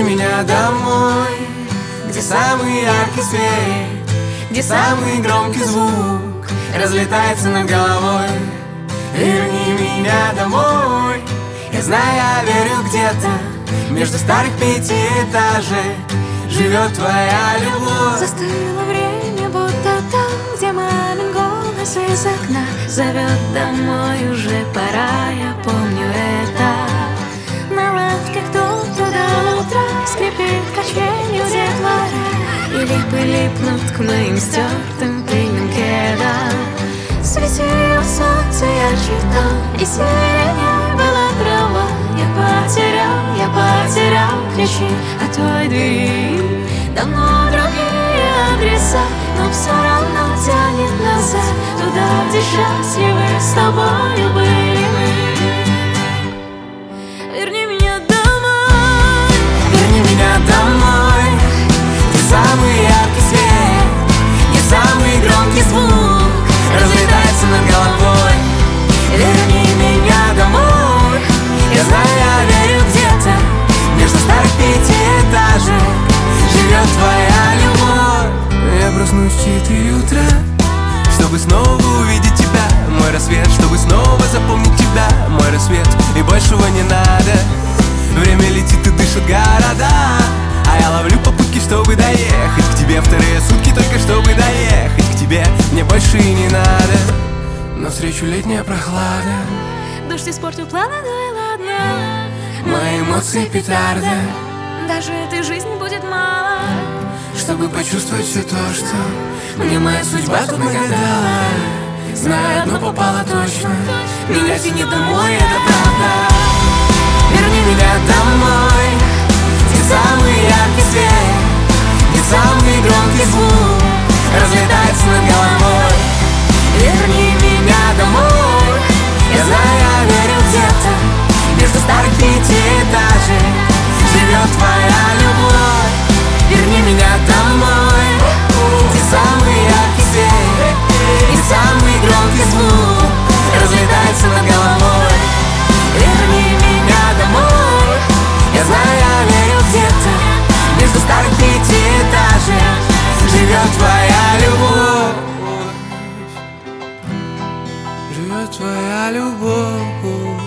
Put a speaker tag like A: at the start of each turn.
A: меня домой, где самый яркий свет, где самый громкий звук разлетается над головой. Верни меня домой. Я знаю, я верю, где-то между старых пятиэтажек живет твоя любовь.
B: Застыло время, будто там, где мамин голос из окна зовет домой, уже пора, я помню это. На лавке кто-то до утра скрипит качелью детвора, и липы липнут к моим стертым пыльным кедам. Светило солнце ярче там, и синее была трава. Я потерял ключи от той двери. Давно другие адреса, но все равно тянет назад, туда, где счастливы с тобою были мы. Верни меня домой.
A: Верни меня домой, где самый яркий свет, где самый громкий звук разлетается над головой. Верни меня домой. Я знаю, я верю, где-то между старых пятиэтажек живет твоя любовь. Я проснусь в 4 утра, чтобы снова увидеть тебя. Мой рассвет, чтобы снова запомнить тебя. Мой рассвет, и большего не надо. Время летит и дышит города, а я ловлю попутки, чтобы доехать к тебе. Вторые сутки только чтобы доехать к тебе. Мне больше и не надо. Навстречу летняя прохлада.
B: Дождь испортил планы, да и ладно.
A: Мои эмоции петарда.
B: Даже этой жизни будет мало,
A: чтобы почувствовать все то, что мне моя судьба тут нагадала. Знаю, одно попало точно, меня тянет домой, это правда. Верни меня домой, где самый яркий свет, где самый громкий звук разлетается над головой. Верни меня домой. Я знаю, я верю, где-то между старых пятиэтажек живет твоя любовь. Верни меня домой, где самый яркий свет и самый громкий звук разлетается над головой. Верни меня домой. Я знаю, я верю, где-то между старых пятиэтажек живет твоя любовь. Живет твоя любовь.